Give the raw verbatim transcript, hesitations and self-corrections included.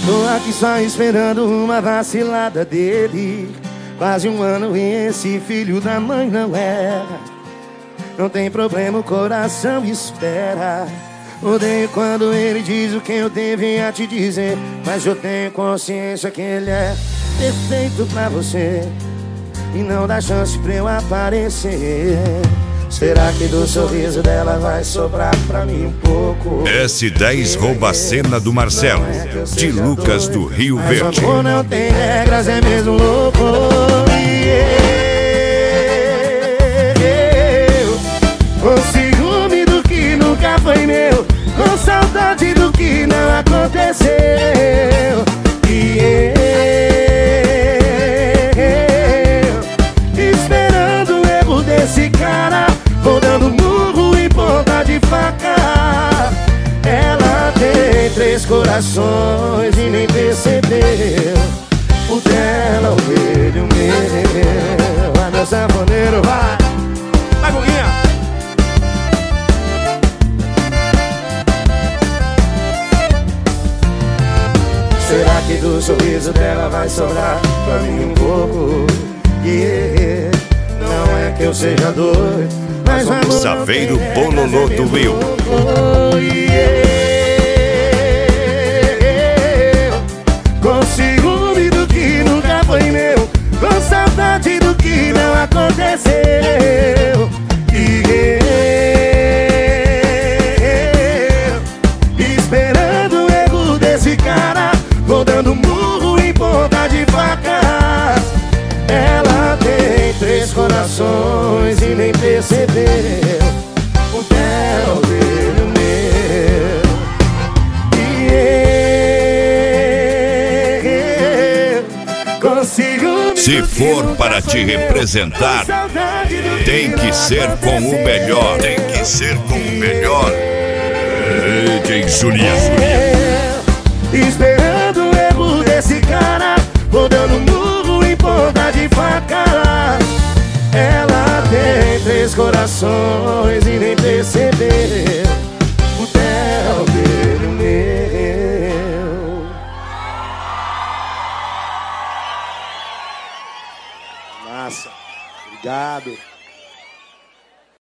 Tô aqui só esperando uma vacilada dele. Quase um ano e esse filho da mãe não erra. Não tem problema, o coração espera. Odeio quando ele diz o que eu devia te dizer, mas eu tenho consciência que ele é perfeito pra você e não dá chance pra eu aparecer. Será que do sorriso dela vai sobrar pra mim um pouco? S dez rouba a cena do Marcelo, de Lucas do Rio Verde. Mas o amor não tem regras, é mesmo louco. E eu, com ciúme do que nunca foi meu, com saudade do que não aconteceu. E eu, esperando o erro desse cara, vou dando murro em ponta de faca. Ela tem três corações e nem percebeu. O dela, o dele, o meu. Vai, meu sanfoneiro, vai. Vai, Guguinha. Será que do sorriso dela vai sobrar pra mim um pouco? Yeah. Não é que eu seja doido, mas vamos Saveiro Bololô do Rio. Oh, yeah. Com ciúme do que nunca foi meu, com saudade do que não aconteceu. E eu, esperando o erro desse cara, vou dando murro em ponta de faca. Ela tem três corações e nem percebeu. O dela, o dele, o meu. E eu consigo. Se for para te representar, tem que ser com o melhor. Tem que ser com o melhor. D J Juliano. Esperando o erro desse cara, vou dando murro em ponta de faca. Ela tem três corações e nem percebeu. O dela, o dele, o meu. Massa, obrigado.